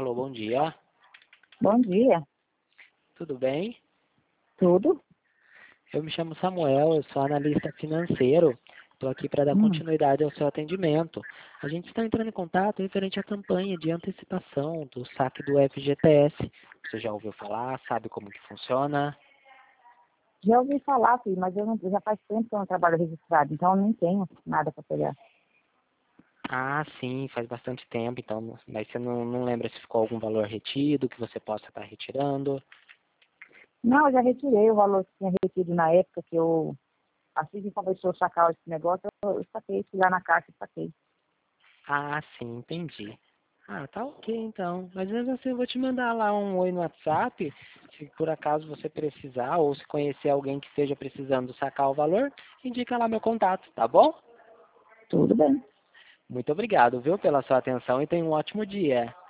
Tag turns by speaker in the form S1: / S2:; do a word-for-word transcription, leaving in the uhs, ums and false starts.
S1: Alô, bom dia.
S2: Bom dia.
S1: Tudo bem?
S2: Tudo?
S1: Eu me chamo Samuel, eu sou analista financeiro. Estou aqui para dar
S2: Hum.
S1: continuidade ao seu atendimento. A gente está entrando em contato referente à campanha de antecipação do saque do F G T S. Você já ouviu falar? Sabe como que funciona?
S2: Já ouvi falar, filho, mas eu não, já faz tempo que eu não trabalho registrado, então eu nem tenho nada para pegar.
S1: Ah, sim, faz bastante tempo, então, mas você não, não lembra se ficou algum valor retido que você possa estar retirando?
S2: Não, eu já retirei o valor que tinha retido na época que eu, assim que começou a sacar esse negócio, eu, eu saquei, fui lá na caixa e saquei.
S1: Ah, sim, entendi. Ah, tá ok então. Mas mesmo assim eu vou te mandar lá um oi no WhatsApp, se por acaso você precisar, ou se conhecer alguém que esteja precisando sacar o valor, indica lá meu contato, tá bom?
S2: Tudo bem.
S1: Muito obrigado, viu, pela sua atenção e tenha um ótimo dia.